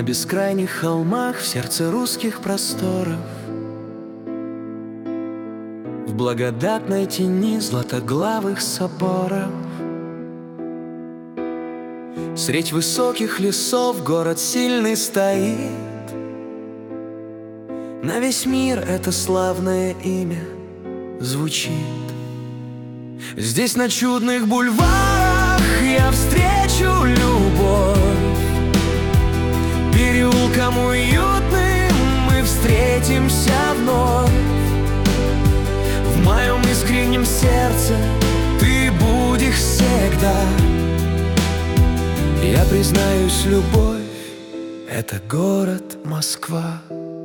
бескрайних холмах, в сердце русских просторов, в благодатной тени златоглавых соборов. Средь высоких лесов город сильный стоит, на весь мир это славное имя звучит. Здесь на чудных бульварах я встречу любовь, переулком уютным мы встретимся вновь. В моем искреннем сердце ты будешь всегда. Я признаюсь, любовь — это город Москва.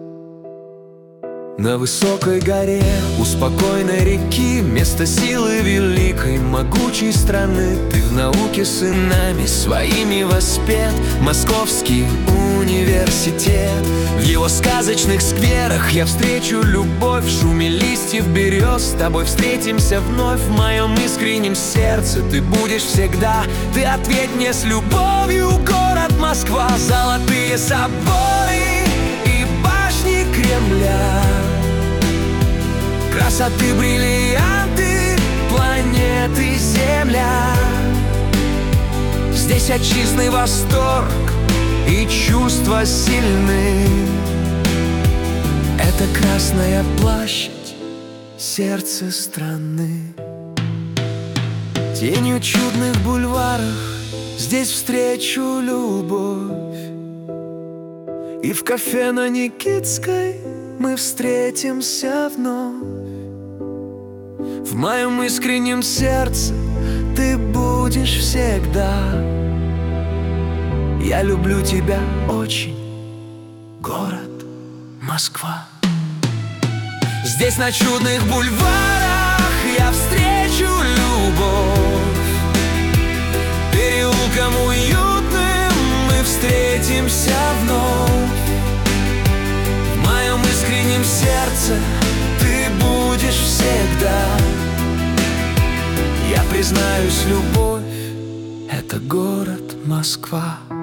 На высокой горе, у спокойной реки, место силы великой, могучей страны. Ты в науке сынами своими воспет, Московский университет. В его сказочных скверах я встречу любовь, в шуме листьев берез. С тобой встретимся вновь, в моем искреннем сердце ты будешь всегда. Ты ответь мне с любовью, город Москва. Золотые соборы и башни Кремля, красоты, бриллианты, планеты Земля. Здесь отчизны восторг и чувства сильны. Это Красная площадь, сердце страны. Тенью чудных бульваров здесь встречу любовь, и в кафе на Никитской мы встретимся вновь. В моем искреннем сердце ты будешь всегда. Я люблю тебя очень, город Москва. Здесь на чудных бульварах я встречу любовь, переулком уютным мы встретимся вновь. В моем искреннем сердце ты будешь всегда. Я признаюсь, любовь — это город Москва.